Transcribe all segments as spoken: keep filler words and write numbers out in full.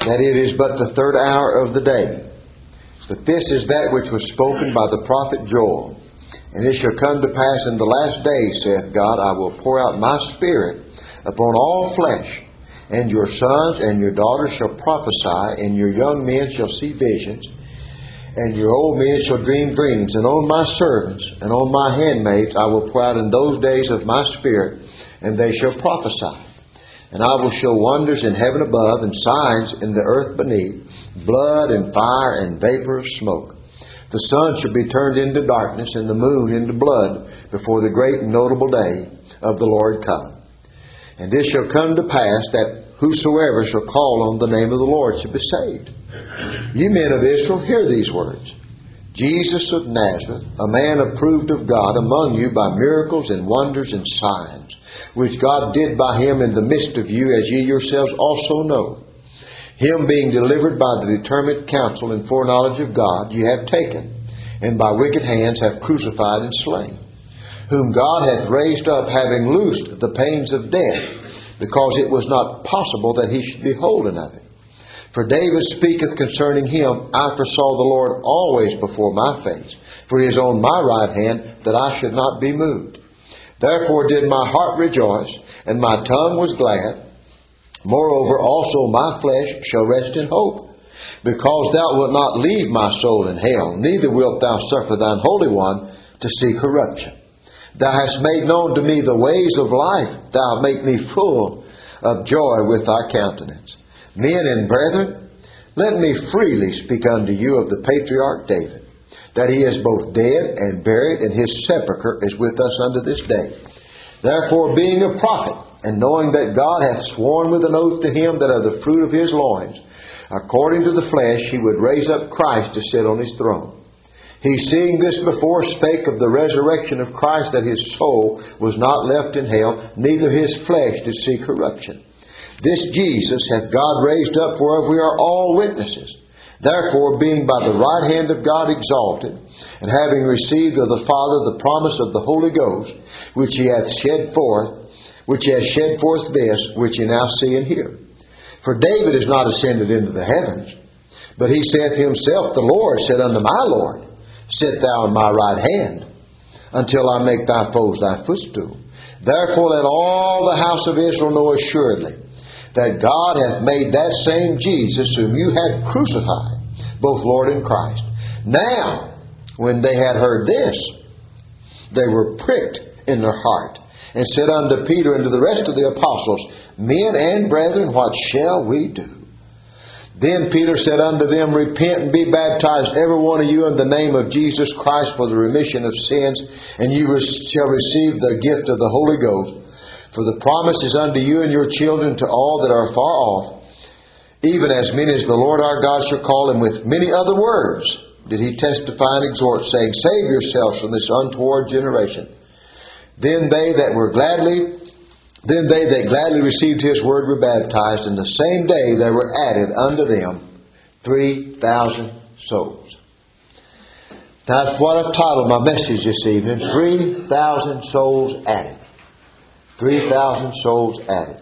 that it is but the third hour of the day. But this is that which was spoken by the prophet Joel. And it shall come to pass in the last days, saith God, I will pour out my Spirit upon all flesh, and your sons and your daughters shall prophesy, and your young men shall see visions, and your old men shall dream dreams. And on my servants and on my handmaids I will pour out in those days of my Spirit, and they shall prophesy. And I will show wonders in heaven above, and signs in the earth beneath, blood and fire and vapor of smoke. The sun shall be turned into darkness, and the moon into blood, before the great and notable day of the Lord come. And it shall come to pass that whosoever shall call on the name of the Lord shall be saved. Ye men of Israel, hear these words. Jesus of Nazareth, a man approved of God among you by miracles and wonders and signs, which God did by him in the midst of you, as ye yourselves also know. Him being delivered by the determined counsel and foreknowledge of God, ye have taken, and by wicked hands have crucified and slain, whom God hath raised up, having loosed the pains of death, because it was not possible that he should be holden of it. For David speaketh concerning him, I foresaw the Lord always before my face, for he is on my right hand, that I should not be moved. Therefore did my heart rejoice, and my tongue was glad. Moreover, also my flesh shall rest in hope, because thou wilt not leave my soul in hell, neither wilt thou suffer thine Holy One to see corruption. Thou hast made known to me the ways of life. Thou make me full of joy with thy countenance. Men and brethren, let me freely speak unto you of the patriarch David, that he is both dead and buried, and his sepulchre is with us unto this day. Therefore, being a prophet, and knowing that God hath sworn with an oath to him that of the fruit of his loins, according to the flesh, he would raise up Christ to sit on his throne. He, seeing this before, spake of the resurrection of Christ, that his soul was not left in hell, neither his flesh did see corruption. This Jesus hath God raised up, whereof we are all witnesses. Therefore, being by the right hand of God exalted, and having received of the Father the promise of the Holy Ghost, which he hath shed forth, which he hath shed forth this, which ye now see and hear. For David is not ascended into the heavens, but he saith himself, the Lord said unto my Lord, Sit thou on my right hand, until I make thy foes thy footstool. Therefore let all the house of Israel know assuredly, that God hath made that same Jesus whom you had crucified, both Lord and Christ. Now, when they had heard this, they were pricked in their heart, and said unto Peter and to the rest of the apostles, Men and brethren, what shall we do? Then Peter said unto them, Repent and be baptized, every one of you, in the name of Jesus Christ, for the remission of sins, and you shall receive the gift of the Holy Ghost. For the promise is unto you and your children, to all that are far off, even as many as the Lord our God shall call. And with many other words did he testify and exhort, saying, Save yourselves from this untoward generation. Then they that were gladly, then they that gladly received his word were baptized, and the same day there were added unto them three thousand souls. That's what I've titled my message this evening: Three thousand souls added. Three thousand souls added.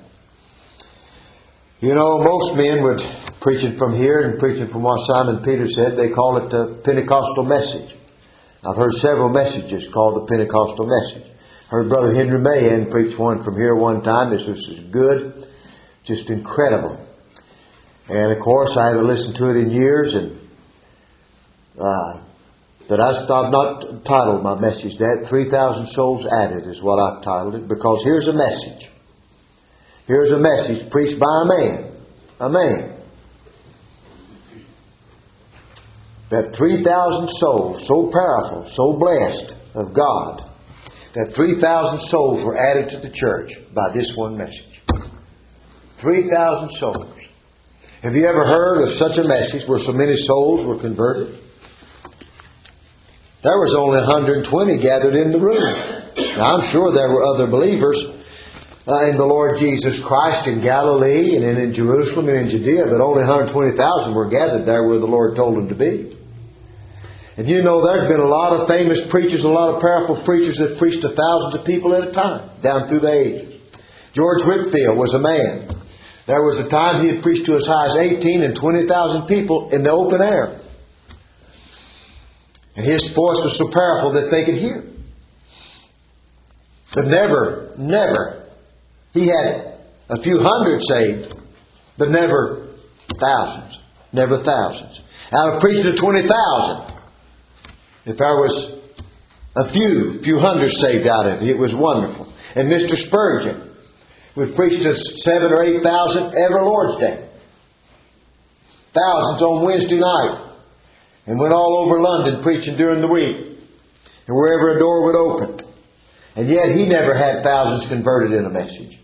You know, most men would, preaching from here and preaching from what Simon Peter said, they call it the Pentecostal message. I've heard several messages called the Pentecostal message. Heard Brother Henry Mahan preach one from here one time. This was good, just incredible. And of course, I haven't listened to it in years, and uh, but I, I've not titled my message that. Three thousand souls added is what I've titled it, because here's a message. Here's a message preached by a man, a man, that three thousand souls, so powerful, so blessed of God, that three thousand souls were added to the church by this one message. three thousand souls. Have you ever heard of such a message where so many souls were converted? There was only one hundred twenty gathered in the room. Now, I'm sure there were other believers uh, in the Lord Jesus Christ in Galilee and in, in Jerusalem and in Judea, but only one hundred twenty thousand were gathered there where the Lord told them to be. And you know, there's been a lot of famous preachers, a lot of powerful preachers that preached to thousands of people at a time, down through the ages. George Whitefield was a man There was a time he had preached to as high as eighteen and twenty thousand people in the open air. And his voice was so powerful that they could hear. But never, never. He had a few hundred saved, but never thousands. Never thousands. Out of preaching to twenty thousand, if there was a few, few hundred saved out of it, it was wonderful. And Mister Spurgeon would preach to seven or eight thousand every Lord's Day. Thousands on Wednesday night. And went all over London preaching during the week. And wherever a door would open. And yet he never had thousands converted in a message.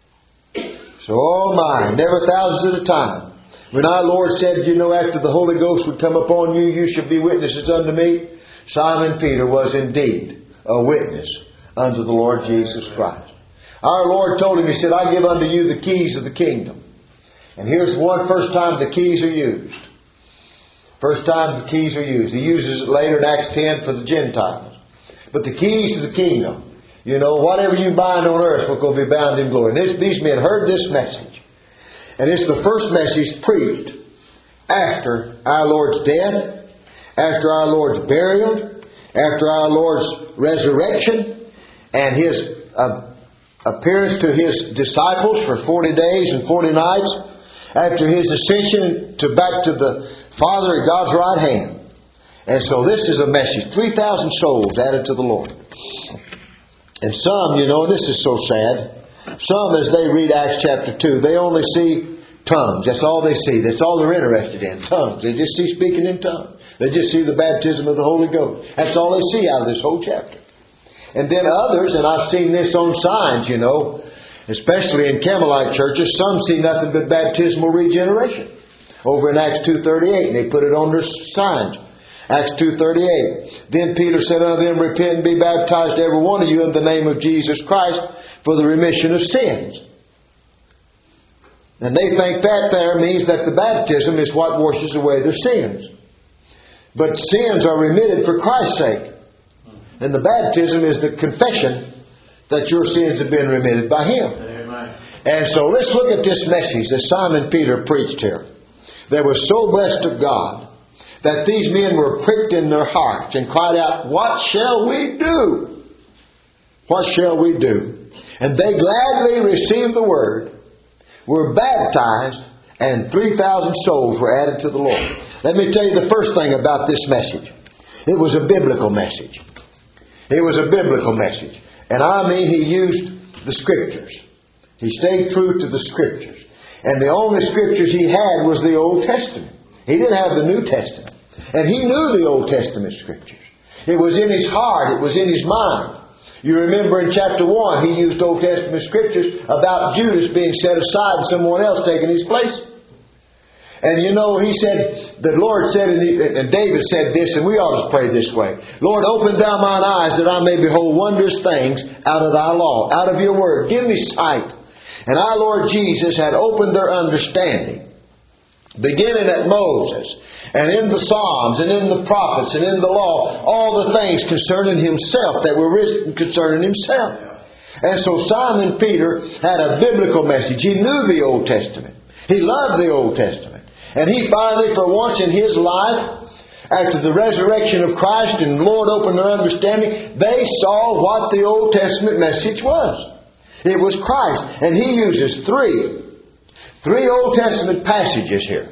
So, oh my, never thousands at a time. When our Lord said, you know, after the Holy Ghost would come upon you, you should be witnesses unto me. Simon Peter was indeed a witness unto the Lord Jesus Christ. Our Lord told him, He said, I give unto you the keys of the kingdom. And here's one first time the keys are used. First time the keys are used. He uses it later in Acts ten for the Gentiles. But the keys to the kingdom, you know, whatever you bind on earth will go be bound in glory. And this, these men heard this message. And it's the first message preached after our Lord's death, after our Lord's burial, after our Lord's resurrection, and His uh, appearance to His disciples for forty days and forty nights, after His ascension to back to the Father at God's right hand. And so this is a message. three thousand souls added to the Lord. And some, you know, this is so sad. Some, as they read Acts chapter two, they only see tongues. That's all they see. That's all they're interested in. Tongues. They just see speaking in tongues. They just see the baptism of the Holy Ghost. That's all they see out of this whole chapter. And then others, and I've seen this on signs, you know, especially in Campbellite churches, some see nothing but baptismal regeneration. Over in Acts two thirty-eight, and they put it on their signs. Acts two thirty-eight. Then Peter said unto them, repent and be baptized every one of you in the name of Jesus Christ for the remission of sins. And they think that there means that the baptism is what washes away their sins. But sins are remitted for Christ's sake. And the baptism is the confession that your sins have been remitted by Him. Amen. And so let's look at this message that Simon Peter preached here. They were so blessed of God that these men were pricked in their hearts and cried out, what shall we do? What shall we do? And they gladly received the word, were baptized, and three thousand souls were added to the Lord. Let me tell you the first thing about this message. It was a biblical message. It was a biblical message. And I mean, he used the Scriptures. He stayed true to the Scriptures. And the only Scriptures he had was the Old Testament. He didn't have the New Testament. And he knew the Old Testament Scriptures. It was in his heart. It was in his mind. You remember in chapter one, he used Old Testament Scriptures about Judas being set aside and someone else taking his place. And you know, he said, the Lord said, and David said this, and we ought to pray this way. Lord, open thou mine eyes that I may behold wondrous things out of thy law, out of your word. Give me sight. And our Lord Jesus had opened their understanding, beginning at Moses, and in the Psalms, and in the prophets, and in the law, all the things concerning Himself that were written concerning Himself. And so Simon Peter had a biblical message. He knew the Old Testament. He loved the Old Testament. And he finally, for once in his life, after the resurrection of Christ and the Lord opened their understanding, they saw what the Old Testament message was. It was Christ. And he uses three, three Old Testament passages here.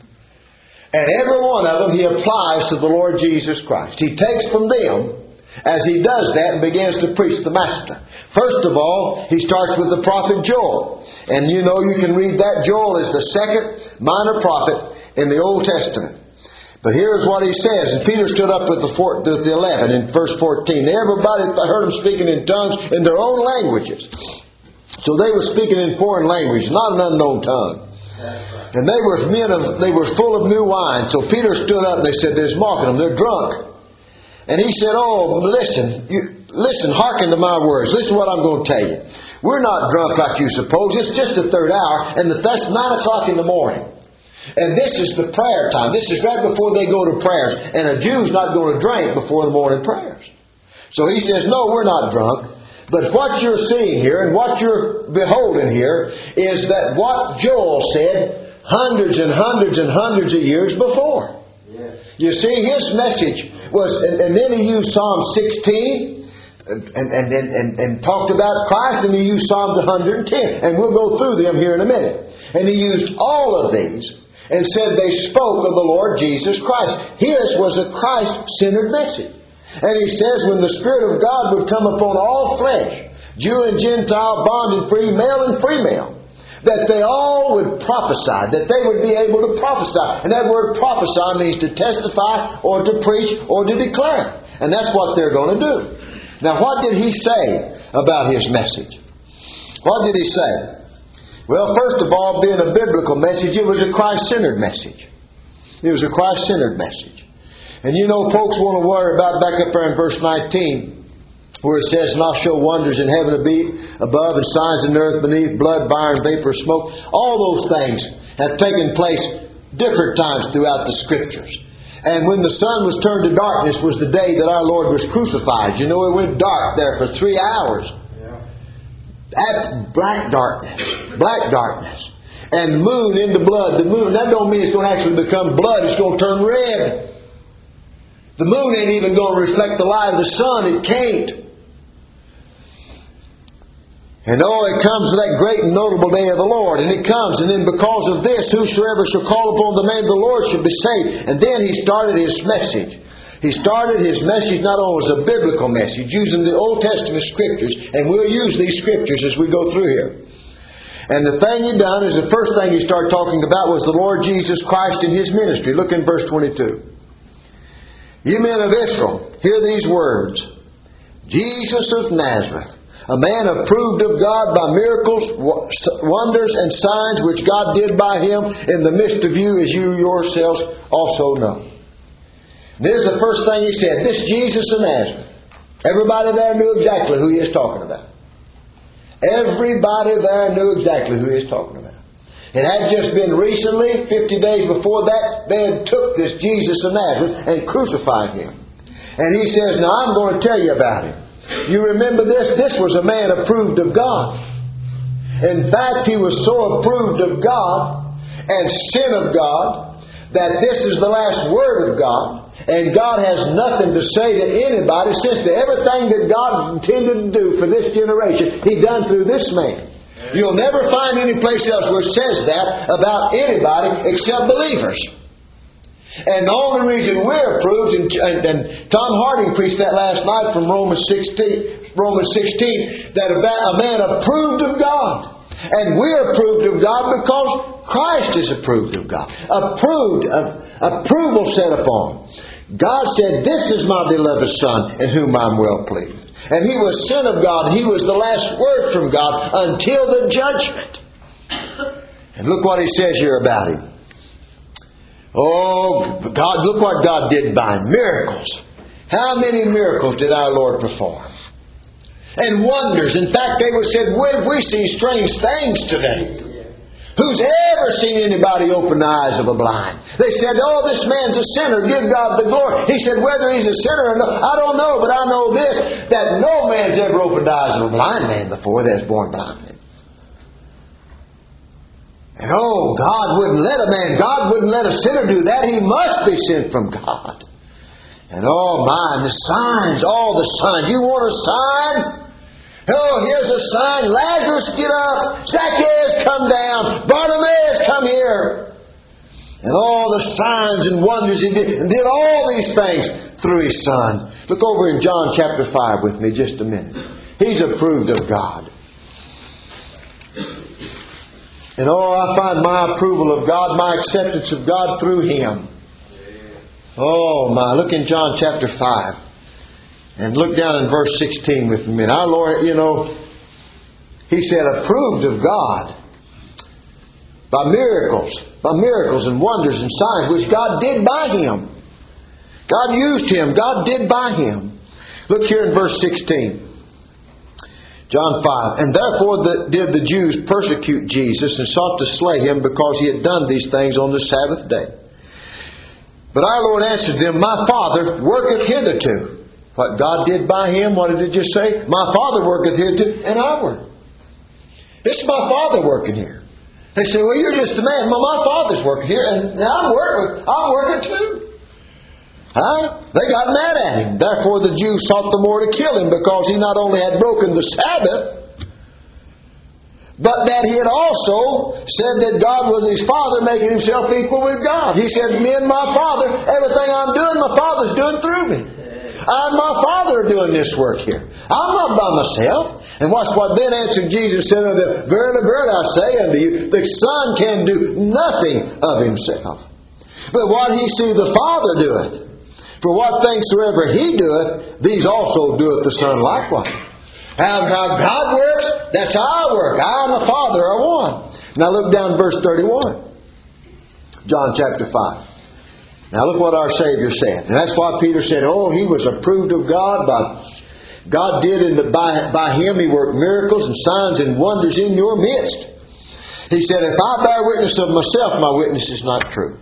And every one of them he applies to the Lord Jesus Christ. He takes from them as he does that and begins to preach the Master. First of all, he starts with the prophet Joel. And you know, you can read that. Joel is the second minor prophet in the Old Testament. But here's what he says. And Peter stood up with the, four, with the eleven in verse fourteen. Everybody heard him speaking in tongues in their own languages. So they were speaking in foreign language, not an unknown tongue. And they were men of, they were full of new wine. So Peter stood up and they said, they're mocking them, they're drunk. And he said, oh, listen, you, listen, hearken to my words. Listen to what I'm going to tell you. We're not drunk like you suppose. It's just the third hour, and that's nine o'clock in the morning. And this is the prayer time. This is right before they go to prayers. And a Jew's not going to drink before the morning prayers. So he says, no, we're not drunk. But what you're seeing here and what you're beholding here is that what Joel said hundreds and hundreds and hundreds of years before. Yes. You see, his message was, and, and then he used Psalm sixteen and, and, and, and, and talked about Christ, and he used Psalms one hundred ten. And we'll go through them here in a minute. And he used all of these and said they spoke of the Lord Jesus Christ. His was a Christ-centered message. And he says when the Spirit of God would come upon all flesh, Jew and Gentile, bond and free, male and female, that they all would prophesy, that they would be able to prophesy. And that word prophesy means to testify or to preach or to declare. And that's what they're going to do. Now, what did he say about his message? What did he say? Well, first of all, being a biblical message, it was a Christ-centered message. It was a Christ-centered message. And you know, folks want to worry about, back up there in verse nineteen, where it says, and I'll show wonders in heaven above and signs in the earth beneath, blood, fire, and vapor, smoke. All those things have taken place different times throughout the Scriptures. And when the sun was turned to darkness was the day that our Lord was crucified. You know, it went dark there for three hours. Yeah. At black darkness. Black darkness. And moon into blood. The moon, that don't mean it's going to actually become blood. It's going to turn red. The moon ain't even going to reflect the light of the sun. It can't. And oh, it comes to that great and notable day of the Lord. And it comes. And then because of this, whosoever shall call upon the name of the Lord shall be saved. And then he started his message. He started his message not only as a biblical message, using the Old Testament Scriptures. And we'll use these Scriptures as we go through here. And the thing he done is the first thing he started talking about was the Lord Jesus Christ and His ministry. Look in verse twenty-two. You men of Israel, hear these words. Jesus of Nazareth, a man approved of God by miracles, wonders, and signs which God did by Him in the midst of you, as you yourselves also know. This is the first thing he said. This Jesus of Nazareth. Everybody there knew exactly who he is talking about. Everybody there knew exactly who he is talking about. It had just been recently, fifty days before that, they had took this Jesus of Nazareth and crucified Him. And he says, now I'm going to tell you about Him. You remember this? This was a man approved of God. In fact, he was so approved of God and sent of God that this is the last word of God. And God has nothing to say to anybody since the, everything that God intended to do for this generation, He done through this man. You'll never find any place else where it says that about anybody except believers. And the only reason we're approved, and, and, and Tom Harding preached that last night from Romans sixteen, Romans sixteen, that a, a man approved of God. And we're approved of God because Christ is approved of God. Approved, uh, approval set upon. God said, this is my beloved Son in whom I'm well pleased. And He was sent of God. He was the last word from God until the judgment. And look what He says here about Him. Oh, God! Look what God did by Him. Miracles. How many miracles did our Lord perform? And wonders. In fact, they would said, we see strange things today. Who's ever seen anybody open the eyes of a blind? They said, oh, this man's a sinner. Give God the glory. He said, whether he's a sinner or not, I don't know, but I know this, that no man's ever opened the eyes of a blind man before that was born blind. And oh, God wouldn't let a man, God wouldn't let a sinner do that. He must be sent from God. And oh my, the signs, all the signs. You want a sign? Oh, here's a sign. Lazarus, get up. Zacchaeus, come down. Bartimaeus, come here. And all the signs and wonders He did. And did all these things through His Son. Look over in John chapter five with me just a minute. He's approved of God. And oh, I find my approval of God, my acceptance of God through Him. Oh my, look in John chapter five. And look down in verse sixteen with me. And our Lord, you know, He said, approved of God by miracles, by miracles and wonders and signs, which God did by Him. God used Him. God did by Him. Look here in verse sixteen. John five. And therefore the, did the Jews persecute Jesus and sought to slay Him because He had done these things on the Sabbath day. But our Lord answered them, my Father worketh hitherto. What God did by Him, what did it just say? My Father worketh here too, and I work. This is my Father working here. They say, well, you're just a man. Well, my Father's working here, and I'm working, I'm working too. Huh? They got mad at Him. Therefore the Jews sought the more to kill Him, because He not only had broken the Sabbath, but that He had also said that God was His Father, making Himself equal with God. He said, me and my Father, everything I'm doing, my Father's doing through me. I and my Father are doing this work here. I'm not by myself. And watch what then answered Jesus, said unto them, verily, verily, I say unto you, the Son can do nothing of Himself, but what He see the Father doeth. For what things soever He doeth, these also doeth the Son likewise. How, how God works, that's how I work. I and the Father are one. Now look down to verse thirty-one. John chapter five. Now look what our Savior said. And that's why Peter said, oh, He was approved of God. By God did, in the, by, by Him He worked miracles and signs and wonders in your midst. He said, if I bear witness of myself, my witness is not true.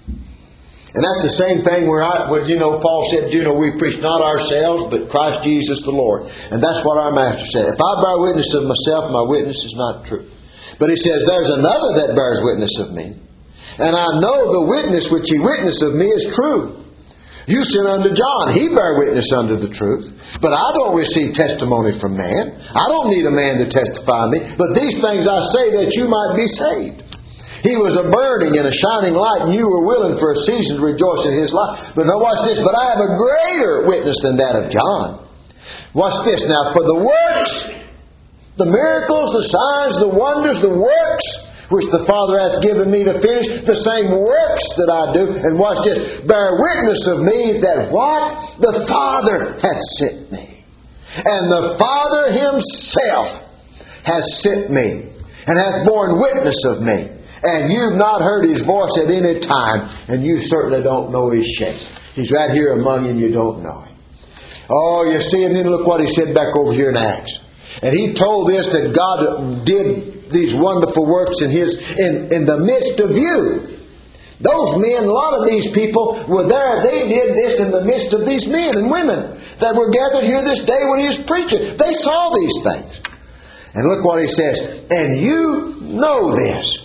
And that's the same thing where, I, where you know, Paul said, you know, we preach not ourselves, but Christ Jesus the Lord. And that's what our Master said. If I bear witness of myself, my witness is not true. But He says, there's another that bears witness of me. And I know the witness which He witnessed of me is true. You sent unto John. He bare witness unto the truth. But I don't receive testimony from man. I don't need a man to testify me. But these things I say that you might be saved. He was a burning and a shining light, and you were willing for a season to rejoice in His light. But now watch this. But I have a greater witness than that of John. Watch this now. For the works, the miracles, the signs, the wonders, the works which the Father hath given me to finish, the same works that I do, and watch this, bear witness of me that what? The Father hath sent me. And the Father Himself has sent me, and hath borne witness of me. And you've not heard His voice at any time, and you certainly don't know His shape. He's right here among you and you don't know Him. Oh, you see, and then look what He said back over here in Acts. And He told this, that God did these wonderful works in His in, in the midst of you. Those men, a lot of these people were there. They did this in the midst of these men and women that were gathered here this day when He was preaching. They saw these things. And look what He says. And you know this.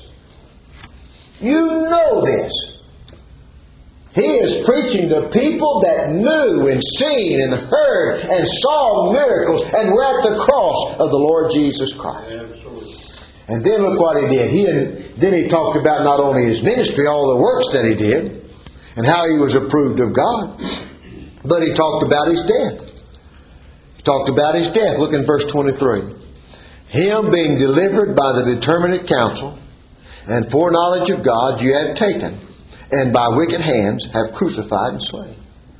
You know this. He is preaching to people that knew and seen and heard and saw miracles and were at the cross of the Lord Jesus Christ. And then look what He did. He then He talked about not only His ministry, all the works that He did, and how He was approved of God, but He talked about His death. He talked about His death. Look in verse twenty-three. Him being delivered by the determinate counsel and foreknowledge of God you have taken, and by wicked hands have crucified and slain.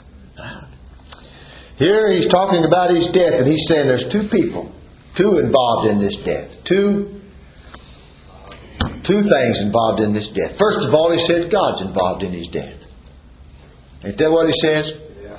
Here He's talking about His death, and He's saying there's two people, two involved in this death. Two, two things involved in this death. First of all, He said God's involved in His death. Ain't that what He says?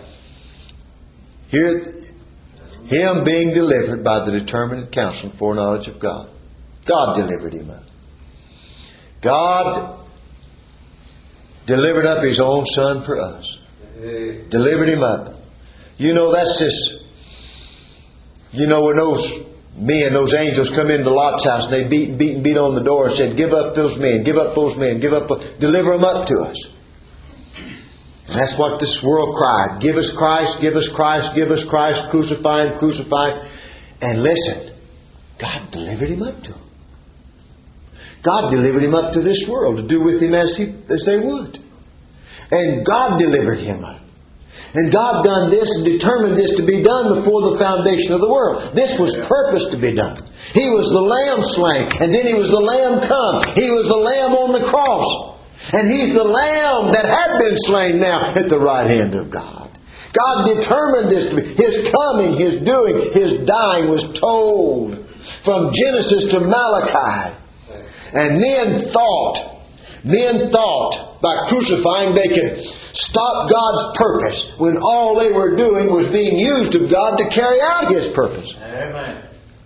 Here, Him being delivered by the determinate counsel and foreknowledge of God. God delivered Him up. God delivered up His own Son for us. Delivered Him up. You know, that's just, you know, when those men, those angels come into Lot's house and they beat and beat and beat on the door and said, give up those men, give up those men, give up, deliver them up to us. And that's what this world cried. Give us Christ, give us Christ, give us Christ, crucify Him, crucify Him. And listen, God delivered Him up to them. God delivered Him up to this world to do with Him as, he, as they would. And God delivered Him up. And God done this and determined this to be done before the foundation of the world. This was purposed to be done. He was the Lamb slain, and then He was the Lamb come. He was the Lamb on the cross. And He's the Lamb that had been slain now at the right hand of God. God determined this to be. His coming, His doing, His dying was told from Genesis to Malachi. And men thought, men thought by crucifying they could stop God's purpose when all they were doing was being used of God to carry out His purpose. Amen.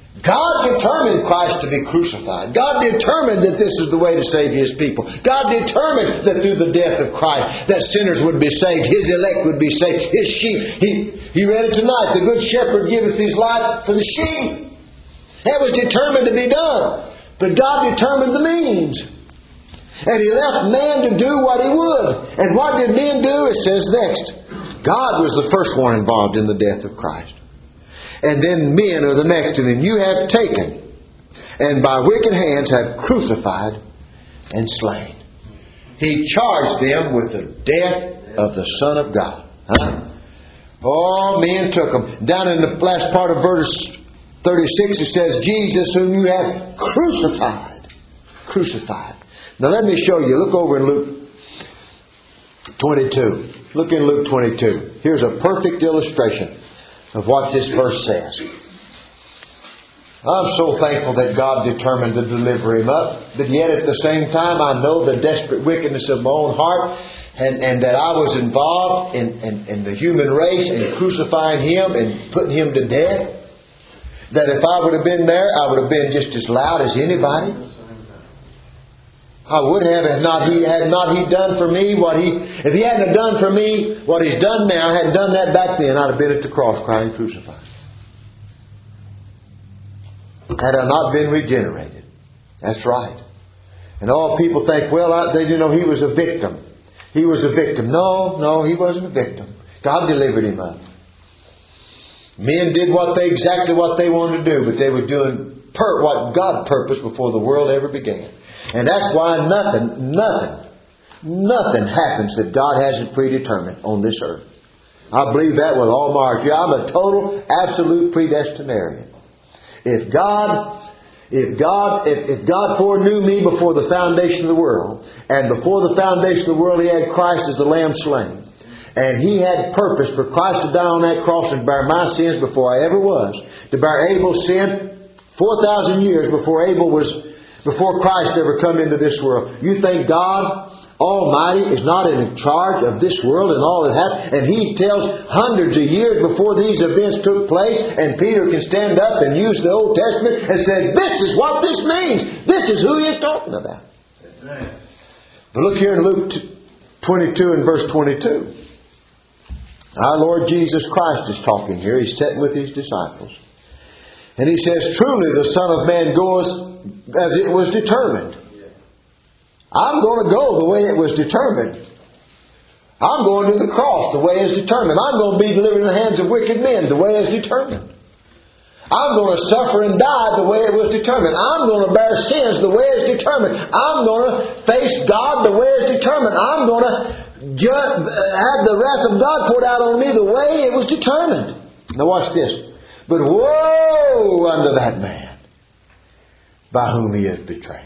God determined Christ to be crucified. God determined that this is the way to save His people. God determined that through the death of Christ that sinners would be saved. His elect would be saved. His sheep. He, he read it tonight. The good shepherd giveth his life for the sheep. That was determined to be done. But God determined the means. And He left man to do what he would. And what did men do? It says next. God was the first one involved in the death of Christ. And then men are the next. And you have taken, and by wicked hands have crucified and slain. He charged them with the death of the Son of God. Huh? Oh, men took them. Down in the last part of verse thirty-six, it says, Jesus whom you have crucified. Crucified. Now let me show you. Look over in Luke twenty-two. Look in Luke twenty-two. Here's a perfect illustration of what this verse says. I'm so thankful that God determined to deliver him up, but yet at the same time I know the desperate wickedness of my own heart, and, and that I was involved in, in, in the human race and crucifying him and putting him to death. That if I would have been there, I would have been just as loud as anybody. I would have, had not he had not he done for me what he if he hadn't have done for me what he's done now, hadn't done that back then, I'd have been at the cross crying crucified. Had I not been regenerated. That's right. And all people think, well, I, they, you know, he was a victim. He was a victim. No, no, he wasn't a victim. God delivered him up. Men did what they exactly what they wanted to do, but they were doing per, what God purposed before the world ever began. And that's why nothing, nothing, nothing happens that God hasn't predetermined on this earth. I believe that with all my heart. I'm a total, absolute predestinarian. If God, if God, if, if God foreknew me before the foundation of the world, and before the foundation of the world He had Christ as the Lamb slain, and He had purpose for Christ to die on that cross and bear my sins before I ever was, to bear Abel's sin four thousand years before Abel was, before Christ ever come into this world. You think God Almighty is not in charge of this world and all that happened? And He tells hundreds of years before these events took place, and Peter can stand up and use the Old Testament and say, this is what this means. This is who He is talking about. Right. But look here in Luke twenty-two and verse twenty-two. Our Lord Jesus Christ is talking here. He's sitting with His disciples. And He says, truly the Son of Man goes as it was determined. I'm going to go the way it was determined. I'm going to the cross the way it's determined. I'm going to be delivered in the hands of wicked men the way it's determined. I'm going to suffer and die the way it was determined. I'm going to bear sins the way it's determined. I'm going to face God the way it's determined. I'm going to just have the wrath of God poured out on me the way it was determined. Now watch this. But woe unto that man by whom he is betrayed.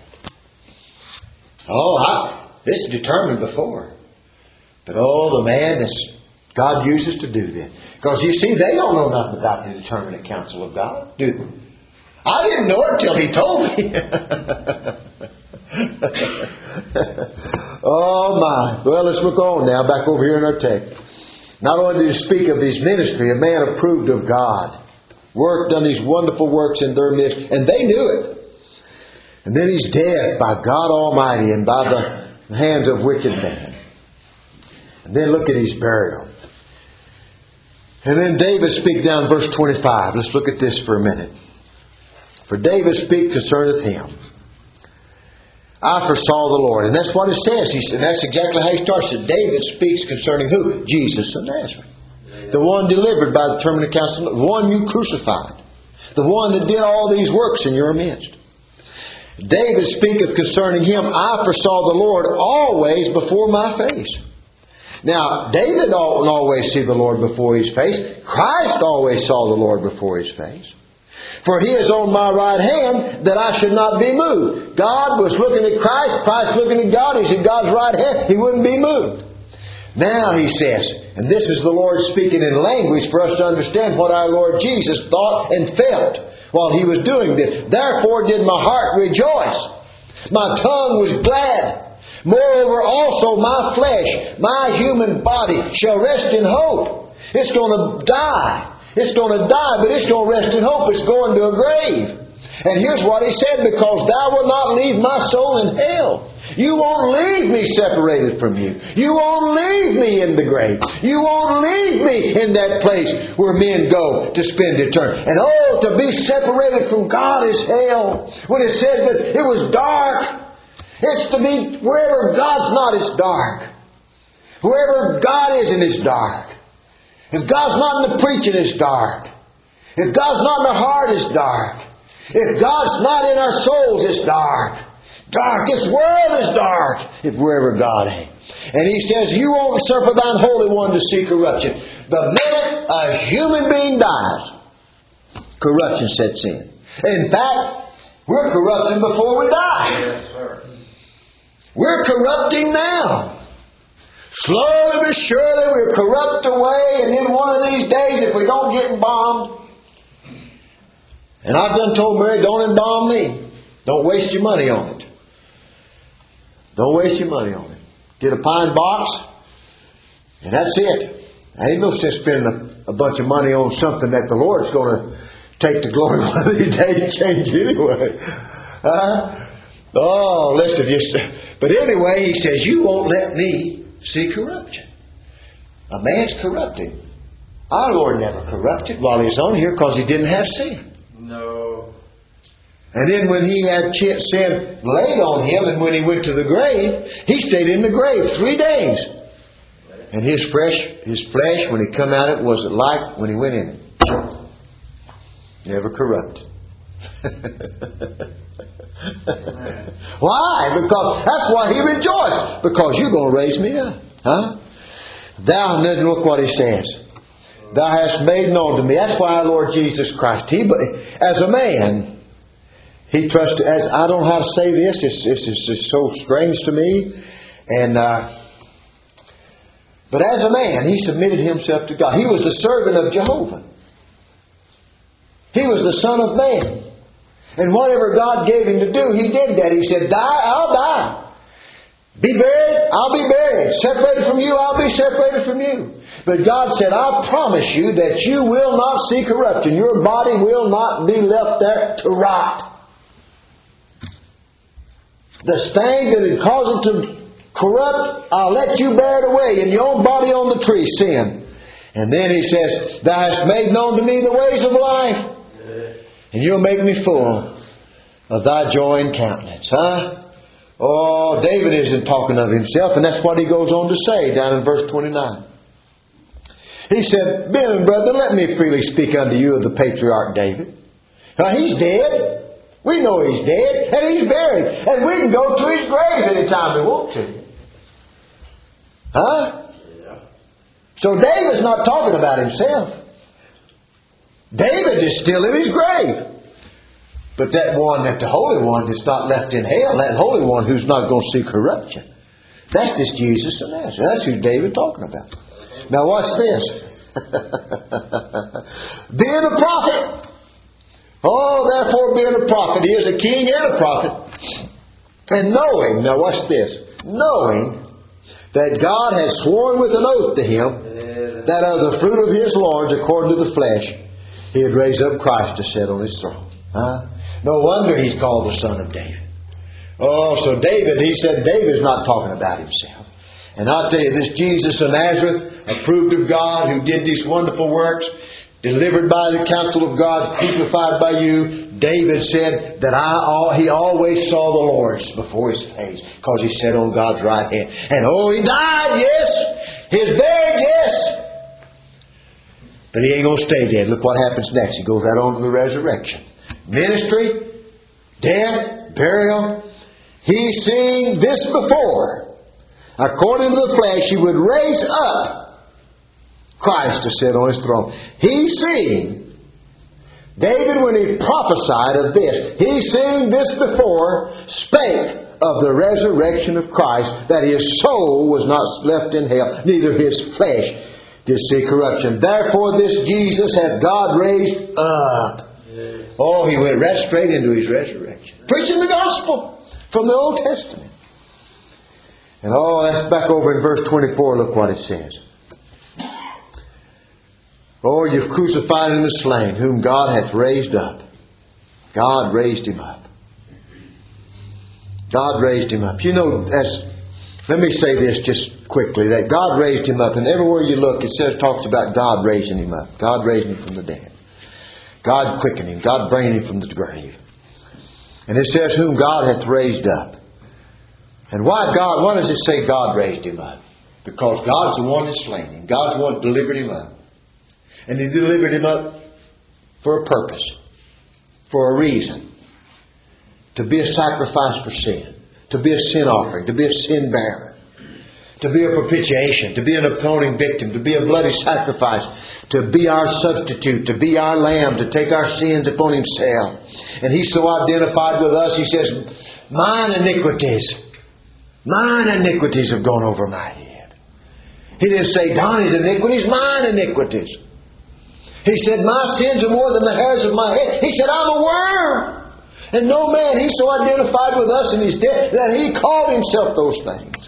Oh, I, this is determined before. But oh, the man that God uses to do this. Because you see, they don't know nothing about the determinate counsel of God, do they? I didn't know it until He told me. Oh my. Well, let's look on now, back over here in our text. Not only did He speak of His ministry, a man approved of God. Worked, done these wonderful works in their midst, and they knew it. And then His death by God Almighty and by the hands of wicked men. And then look at His burial. And then David speak down verse twenty-five. Let's look at this for a minute. For David speak concerneth him. I foresaw the Lord. And that's what it says. He said, and that's exactly how he starts it. David speaks concerning who? Jesus of Nazareth. The one delivered by the determinate counsel, the one you crucified. The one that did all these works in your midst. David speaketh concerning him, I foresaw the Lord always before my face. Now, David don't always see the Lord before his face. Christ always saw the Lord before His face. For He is on my right hand, that I should not be moved. God was looking at Christ, Christ looking at God. He's at God's right hand. He wouldn't be moved. Now He says, and this is the Lord speaking in language for us to understand what our Lord Jesus thought and felt while He was doing this. Therefore did my heart rejoice. My tongue was glad. Moreover also my flesh, my human body shall rest in hope. It's going to die. It's going to die, but it's going to rest in hope. It's going to a grave. And here's what He said, because thou wilt not leave my soul in hell. You won't leave me separated from you. You won't leave me in the grave. You won't leave me in that place where men go to spend eternity. And oh, to be separated from God is hell. When it said that it was dark, it's to be wherever God's not, it's dark. Wherever God is, and it's dark. If God's not in the preaching, it's dark. If God's not in the heart, it's dark. If God's not in our souls, it's dark. Dark. This world is dark if wherever God ain't. And He says, you won't suffer thine Holy One to see corruption. The minute a human being dies, corruption sets in. In fact, we're corrupting before we die. Yes, sir. We're corrupting now. Slowly but surely we're corrupt away, and then one of these days, if we don't get embalmed, and I've done told Mary, don't embalm me. Don't waste your money on it. Don't waste your money on it. Get a pine box, and that's it. There ain't no sense spending a, a bunch of money on something that the Lord's going to take the glory one of these days and change anyway. Uh, oh, listen, just. But anyway, He says, you won't let me see corruption. A man's corrupted. Our Lord never corrupted while He was on here because He didn't have sin. No. And then when He had sin laid on Him, and when He went to the grave, He stayed in the grave three days. And His flesh, His flesh, when He come out of it, was like when He went in it. Never corrupted. Why? Because that's why He rejoiced. Because you're going to raise me up. Huh? Thou, and then look what He says. Thou hast made known to me. That's why our Lord Jesus Christ, He, as a man, He trusted, as I don't know how to say this, it's, it's, it's just so strange to me. And, uh, but as a man, He submitted Himself to God. He was the servant of Jehovah. He was the Son of Man. And whatever God gave Him to do, He did that. He said, die, I'll die. Be buried, I'll be buried. Separated from you, I'll be separated from you. But God said, I promise you that you will not see corruption. Your body will not be left there to rot. The stain that had caused it to corrupt, I'll let you bear it away in your own body on the tree, sin. And then He says, thou hast made known to me the ways of life. And you'll make me full of thy joy and countenance. Huh? Oh, David isn't talking of himself, and that's what he goes on to say down in verse twenty-nine. He said, men and brethren, let me freely speak unto you of the patriarch David. Now, he's dead. We know he's dead, and he's buried. And we can go to his grave anytime we want to. Huh? Yeah. So David's not talking about himself. David is still in his grave. But that one, that the Holy One that's not left in hell, that Holy One who's not going to see corruption, that's this Jesus of Nazareth. That's who David's talking about. Now watch this. Being a prophet. Oh, therefore being a prophet. He is a king and a prophet. And knowing, now watch this. Knowing that God has sworn with an oath to him that of the fruit of his loins, according to the flesh, He would raise up Christ to sit on His throne. Huh? No wonder He's called the Son of David. Oh, so David, he said David's not talking about himself. And I'll tell you, this Jesus of Nazareth, approved of God, who did these wonderful works, delivered by the counsel of God, crucified by you, David said that I, he always saw the Lord before his face, because he sat on God's right hand. And oh, he died, yes. He was buried, yes. But he ain't going to stay dead. Look what happens next. He goes right on to the resurrection. Ministry, death, burial. He's seen this before. According to the flesh, He would raise up Christ to sit on His throne. He's seen, David, when he prophesied of this, he's seen this before, spake of the resurrection of Christ, that His soul was not left in hell, neither His flesh did see corruption. Therefore this Jesus hath God raised up. Oh, He went right straight into His resurrection. Preaching the gospel from the Old Testament. And oh, that's back over in verse twenty-four. Look what it says. Oh, you've crucified him and slain, whom God hath raised up. God raised him up. God raised him up. You know, as let me say this just quickly, that God raised him up. And everywhere you look, it says, talks about God raising him up. God raised him from the dead. God quickened him. God bringing him from the grave. And it says, whom God hath raised up. And why God? Why does it say God raised him up? Because God's the one that slain him. God's the one that delivered him up. And He delivered him up for a purpose. For a reason. To be a sacrifice for sin. To be a sin offering. To be a sin bearer. To be a propitiation. To be an atoning victim. To be a bloody sacrifice. To be our substitute. To be our lamb. To take our sins upon Himself. And He's so identified with us, He says, mine iniquities. Mine iniquities have gone over my head. He didn't say Donnie's iniquities, mine iniquities. He said, my sins are more than the hairs of my head. He said, I'm a worm. And no man, He's so identified with us in His death that He called Himself those things.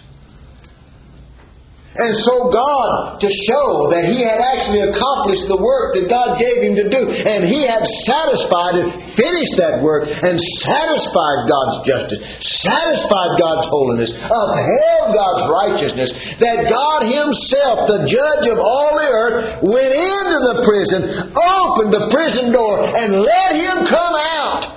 And so God, to show that He had actually accomplished the work that God gave Him to do, and He had satisfied and finished that work, and satisfied God's justice, satisfied God's holiness, upheld God's righteousness, that God Himself, the judge of all the earth, went into the prison, opened the prison door, and let him come out.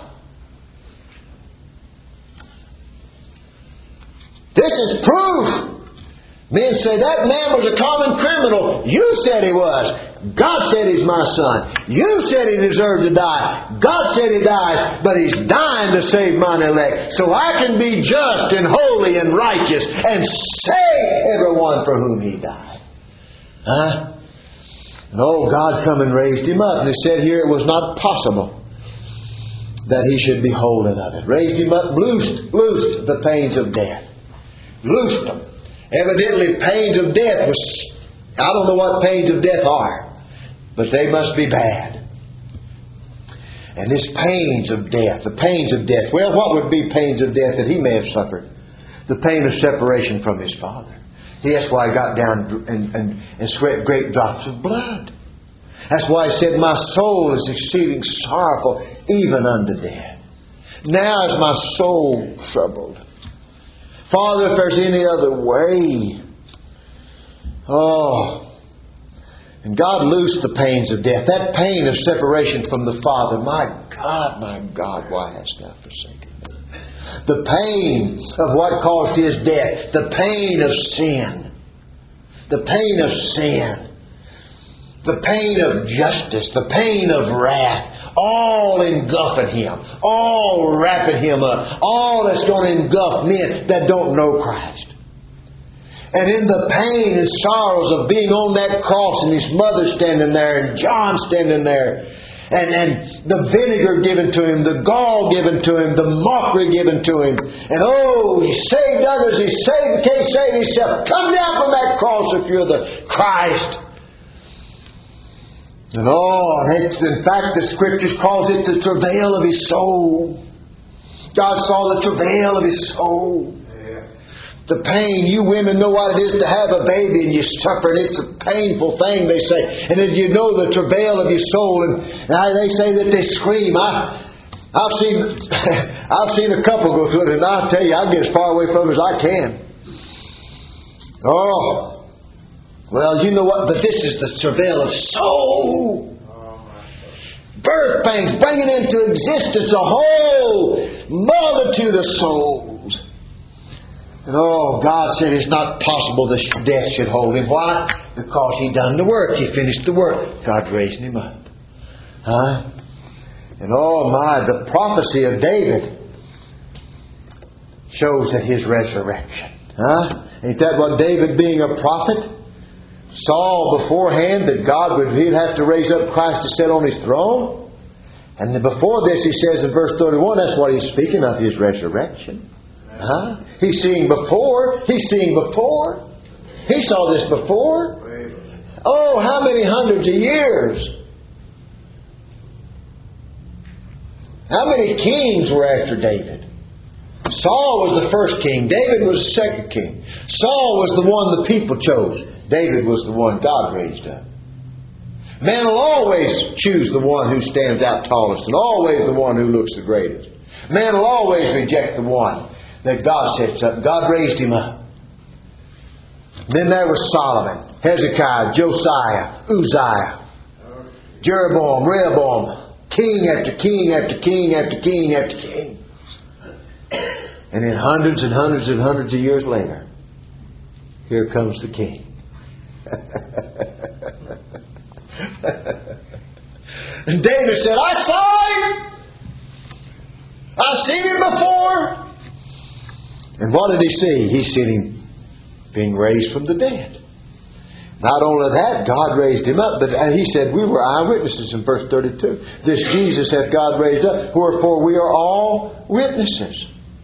This is proof. Men say, that man was a common criminal. You said he was. God said he's my son. You said he deserved to die. God said he dies, but he's dying to save mine elect. So I can be just and holy and righteous and save everyone for whom he died. Huh? And oh, God come and raised him up. And he said here it was not possible that he should be holden of it. Raised him up, loosed, loosed the pains of death. Loosed them. Evidently, pains of death was... I don't know what pains of death are, but they must be bad. And this pains of death, the pains of death, well, what would be pains of death that he may have suffered? The pain of separation from his Father. That's why he got down and, and, and sweat great drops of blood. That's why he said, my soul is exceeding sorrowful, even unto death. Now is my soul troubled. Father, if there's any other way. Oh. And God loosed the pains of death. That pain of separation from the Father. My God, my God, why hast thou forsaken me? The pain of what caused His death. The pain of sin. The pain of sin. The pain of justice. The pain of wrath. All engulfing Him. All wrapping Him up. All that's going to engulf men that don't know Christ. And in the pain and sorrows of being on that cross and His mother standing there and John standing there and, and the vinegar given to Him, the gall given to Him, the mockery given to Him. And oh, He saved others, He saved, can't save Himself. Come down from that cross if you're the Christ. And oh, in fact the Scriptures calls it the travail of His soul. God saw the travail of His soul. The pain. You women know what it is to have a baby and you suffer, and it's a painful thing, they say. And then you know the travail of your soul, and they say that they scream. I, I've seen I've seen a couple go through it, and I'll tell you, I get as far away from it as I can. Oh. Well, you know what? But this is the travail of soul. Birth pangs, bringing into existence a whole multitude of souls. And oh, God said it's not possible that death should hold him. Why? Because He done the work. He finished the work. God raised him up. Huh? And oh my, the prophecy of David shows that his resurrection. Huh? Ain't that what David, being a prophet, saw beforehand that God would he'd have to raise up Christ to sit on His throne? And then before this, he says in verse thirty-one, that's what he's speaking of, His resurrection. Huh? He's seeing before. He's seeing before. He saw this before. Oh, how many hundreds of years? How many kings were after David? Saul was the first king. David was the second king. Saul was the one the people chose. David was the one God raised up. Man will always choose the one who stands out tallest and always the one who looks the greatest. Man will always reject the one that God sets up. God raised him up. Then there was Solomon, Hezekiah, Josiah, Uzziah, Jeroboam, Rehoboam, king after king after king after king after king. And then hundreds and hundreds and hundreds of years later, here comes the king. And David said, I saw him. I've seen him before. And what did he see? He seen him being raised from the dead. Not only that, God raised him up, but he said, we were eyewitnesses in verse thirty-two. This Jesus hath God raised up, wherefore we are all witnesses.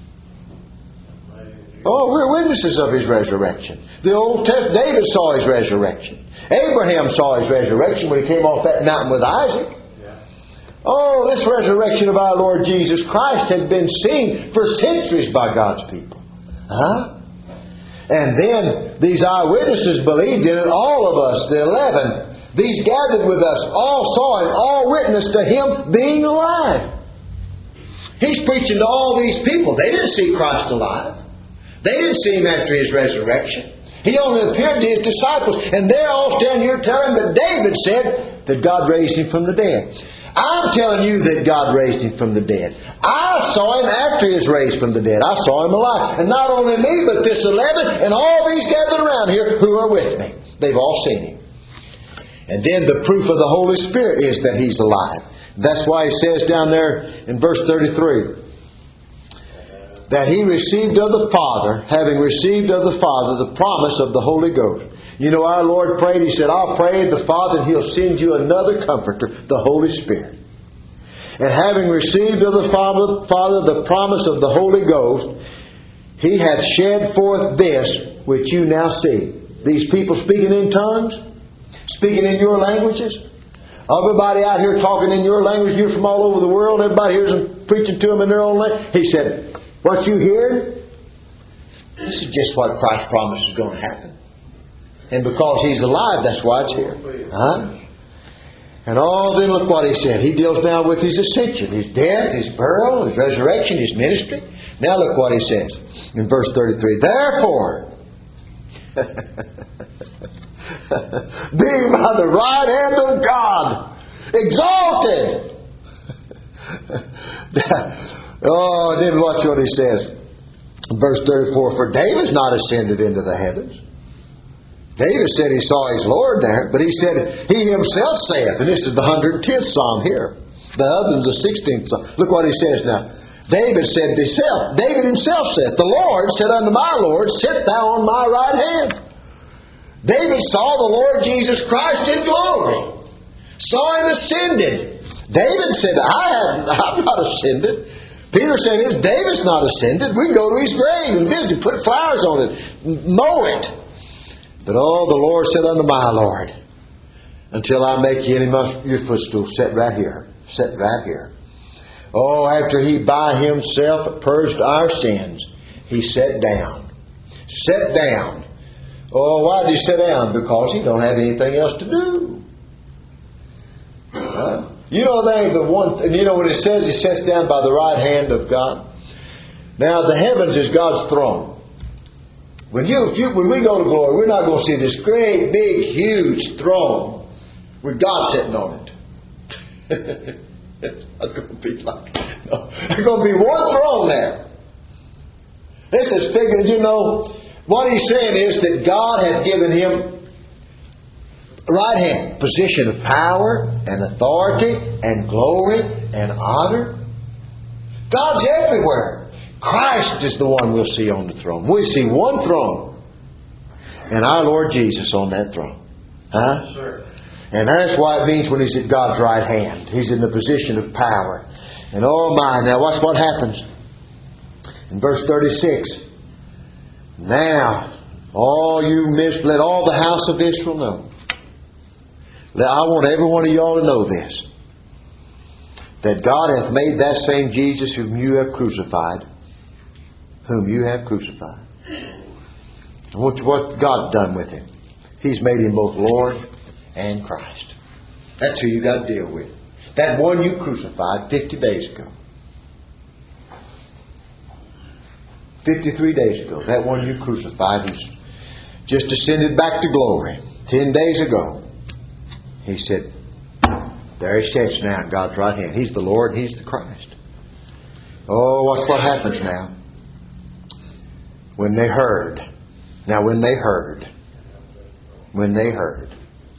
Oh, we're witnesses of His resurrection. The Old Testament, David saw His resurrection. Abraham saw His resurrection when he came off that mountain with Isaac. Oh, this resurrection of our Lord Jesus Christ had been seen for centuries by God's people. Huh? And then these eyewitnesses believed in it. All of us, the eleven, these gathered with us, all saw Him, all witnessed to Him being alive. He's preaching to all these people. They didn't see Christ alive. They didn't see Him after His resurrection. He only appeared to His disciples. And they're all standing here telling that David said that God raised Him from the dead. I'm telling you that God raised Him from the dead. I saw Him after He was raised from the dead. I saw Him alive. And not only me, but this eleven and all these gathered around here who are with me. They've all seen Him. And then the proof of the Holy Spirit is that He's alive. That's why He says down there in verse thirty-three, that He received of the Father, having received of the Father the promise of the Holy Ghost. You know, our Lord prayed, He said, I'll pray the Father and He'll send you another Comforter, the Holy Spirit. And having received of the Father, Father the promise of the Holy Ghost, He hath shed forth this which you now see. These people speaking in tongues, speaking in your languages. Everybody out here talking in your language, you're from all over the world, everybody hears them preaching to them in their own language. He said, what you hear, this is just what Christ promised is going to happen. And because He's alive, that's why it's here. Huh? And oh, then look what He said. He deals now with His ascension, His death, His burial, His resurrection, His ministry. Now look what He says in verse thirty-three. Therefore, being by the right hand of God, exalted. Oh, then watch what He says. Verse thirty-four, for David's not ascended into the heavens. David said he saw his Lord there, but he said, He Himself saith, and this is the one hundred tenth Psalm here. The other is the sixteenth Psalm. Look what he says now. David said to himself, David himself said, the Lord said unto my Lord, sit thou on my right hand. David saw the Lord Jesus Christ in glory. Saw Him ascended. David said, I have, I'm not ascended. Peter said, if David's not ascended, we can go to his grave and visit, put flowers on it, mow it. But oh, the Lord said unto my Lord, until I make you any your footstool, sit right here. Sit right here. Oh, after He by Himself purged our sins, He sat down. Sat down. Oh, why did He sit down? Because He don't have anything else to do. Huh? You know, there ain't but one. And you know when it says He sits down by the right hand of God. Now the heavens is God's throne. When you, if you, when we go to glory, we're not going to see this great, big, huge throne with God sitting on it. It's not going to be like. No, there's going to be one throne there. This is figured. You know what He's saying is that God has given Him right hand position of power and authority and glory and honor. God's everywhere. Christ is the one we'll see on the throne. We see one throne. And our Lord Jesus on that throne. Huh? Sure. And that's why it means when He's at God's right hand. He's in the position of power. And oh my, now watch what happens. In verse thirty-six. Now, all you miss, let all the house of Israel know. I want every one of y'all to know this. That God hath made that same Jesus whom you have crucified. Whom you have crucified. And what, what God done with Him? He's made Him both Lord and Christ. That's who you got to deal with. That one you crucified fifty days ago. fifty-three days ago. That one you crucified who's just ascended back to glory. Ten days ago. He said, there he sits now at God's right hand. He's the Lord. He's the Christ. Oh, watch what happens now. When they heard. Now when they heard. When they heard.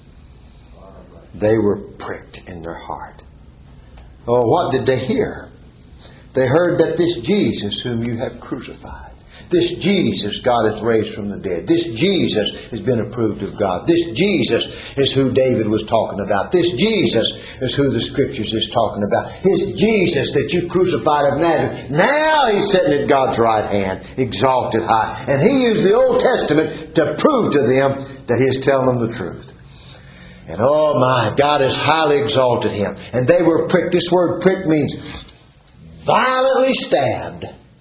They were pricked in their heart. Oh, what did they hear? They heard that this Jesus whom you have crucified, this Jesus God has raised from the dead, this Jesus has been approved of God, this Jesus is who David was talking about, this Jesus is who the Scriptures is talking about, his Jesus that you crucified of Nazareth. Now he's sitting at God's right hand, exalted high. And he used the Old Testament to prove to them that he's telling them the truth. And oh my, God has highly exalted him. And they were pricked. This word prick means violently stabbed.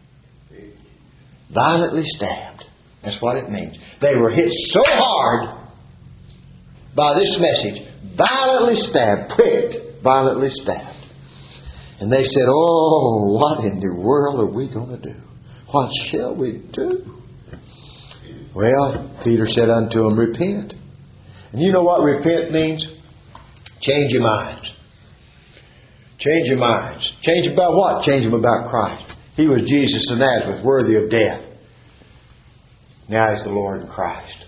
Violently stabbed. That's what it means. They were hit so hard by this message. Violently stabbed. Pricked. Violently stabbed. And they said, oh, what in the world are we going to do? What shall we do? Well, Peter said unto them, repent. And you know what repent means? Change your minds. Change your minds. Change about what? Change them about Christ. He was Jesus of Nazareth, worthy of death. Now he's the Lord in Christ.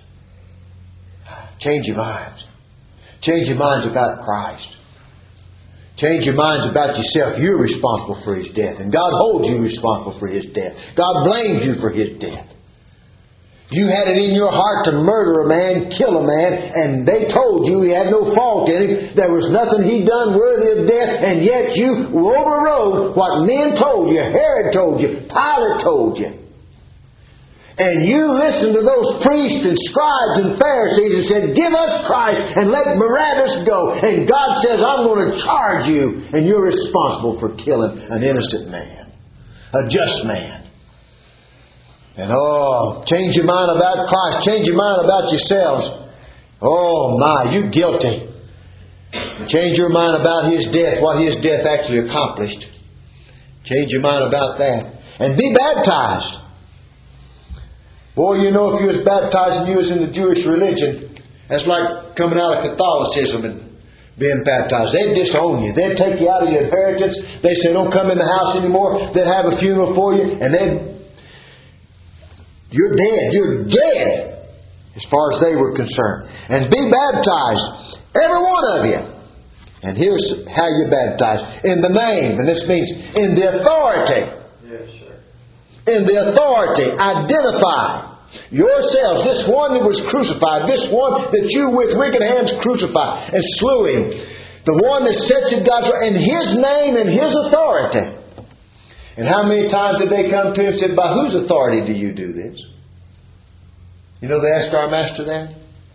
Change your minds. Change your minds about Christ. Change your minds about yourself. You're responsible for his death. And God holds you responsible for his death. God blames you for his death. You had it in your heart to murder a man, kill a man, and they told you he had no fault in him. There was nothing he'd done worthy of death, and yet you overrode what men told you, Herod told you, Pilate told you. And you listened to those priests and scribes and Pharisees and said, give us Christ and let Barabbas go. And God says, I'm going to charge you, and you're responsible for killing an innocent man, a just man. And oh, change your mind about Christ. Change your mind about yourselves. Oh my, you're guilty. Change your mind about his death, what his death actually accomplished. Change your mind about that. And be baptized. Boy, you know, if you was baptized and you was in the Jewish religion, that's like coming out of Catholicism and being baptized. They'd disown you. They'd take you out of your inheritance. They'd say, don't come in the house anymore. They'd have a funeral for you. And they'd You're dead. You're dead as far as they were concerned. And be baptized, every one of you. And here's how you're baptized. In the name. And this means in the authority. Yes, sir. In the authority. Identify yourselves. This one that was crucified. This one that you with wicked hands crucified and slew him. The one that sits at God's right. In his name and his authority. And how many times did they come to him and said, by whose authority do you do this? You know, they asked our Master that.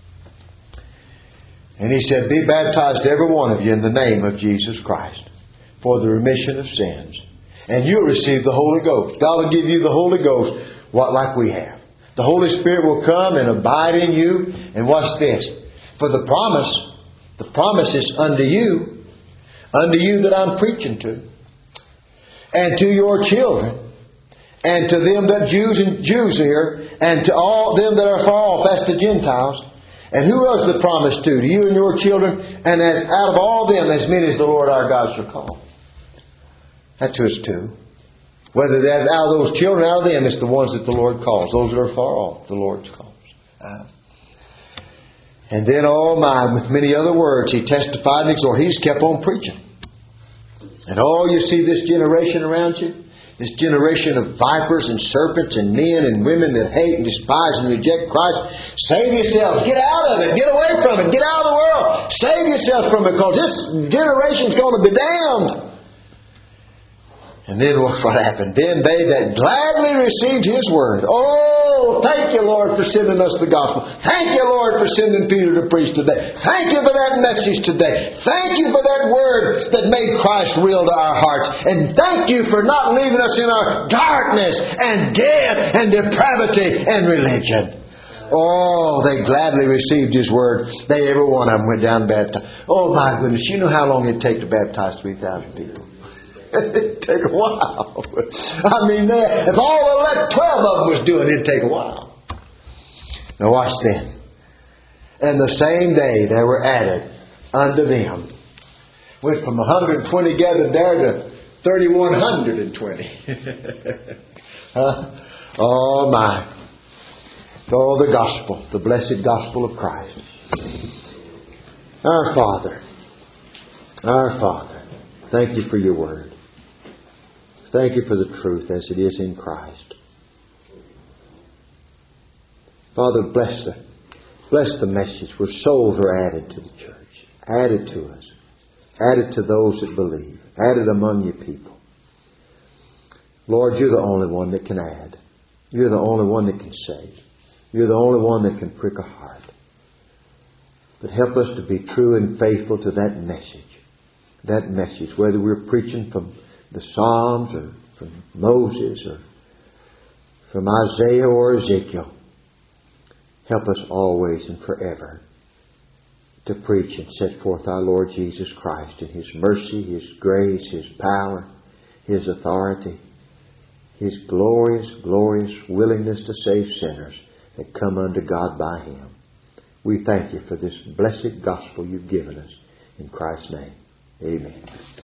And he said, be baptized every one of you in the name of Jesus Christ for the remission of sins. And you'll receive the Holy Ghost. God will give you the Holy Ghost, what like we have. The Holy Spirit will come and abide in you. And watch this. For the promise, the promise is unto you, unto you that I'm preaching to. And to your children, and to them that Jews and Jews here, and to all them that are far off, that's the Gentiles. And who was the promise to? To you and your children, and as out of all them, as many as the Lord our God shall call. That's who it's to. Whether that's out of those children, out of them, it's the ones that the Lord calls. Those that are far off, the Lord calls. Uh, and then, oh my, with many other words, he testified and exhorted. He just kept on preaching. And oh, you see this generation around you? This generation of vipers and serpents and men and women that hate and despise and reject Christ. Save yourselves. Get out of it. Get away from it. Get out of the world. Save yourselves from it, because this generation's going to be damned. And then what happened? Then they that gladly received His word. Oh, thank you, Lord, for sending us the gospel. Thank you, Lord, for sending Peter to preach today. Thank you for that message today. Thank you for that word that made Christ real to our hearts. And thank you for not leaving us in our darkness and death and depravity and religion. Oh, they gladly received His Word. They, every one of them went down and baptized. Oh my goodness, you know how long it'd take to baptize three thousand people? It'd take a while. I mean, they, if all the twelve of them was doing it, it'd take a while. Now watch this. And the same day there were added unto them. Went from one hundred twenty gathered there to three thousand one hundred twenty. Huh? Oh my. Oh, the gospel, the blessed gospel of Christ. Our Father, our Father, thank you for your word. Thank you for the truth as it is in Christ. Father, bless the, bless the message where souls are added to the church, added to us, added to those that believe, added among your people. Lord, you're the only one that can add. You're the only one that can save. You're the only one that can prick a heart. But help us to be true and faithful to that message. That message, whether we're preaching from the Psalms or from Moses or from Isaiah or Ezekiel. Help us always and forever to preach and set forth our Lord Jesus Christ in His mercy, His grace, His power, His authority, His glorious, glorious willingness to save sinners that come unto God by Him. We thank you for this blessed gospel you've given us. In Christ's name, amen.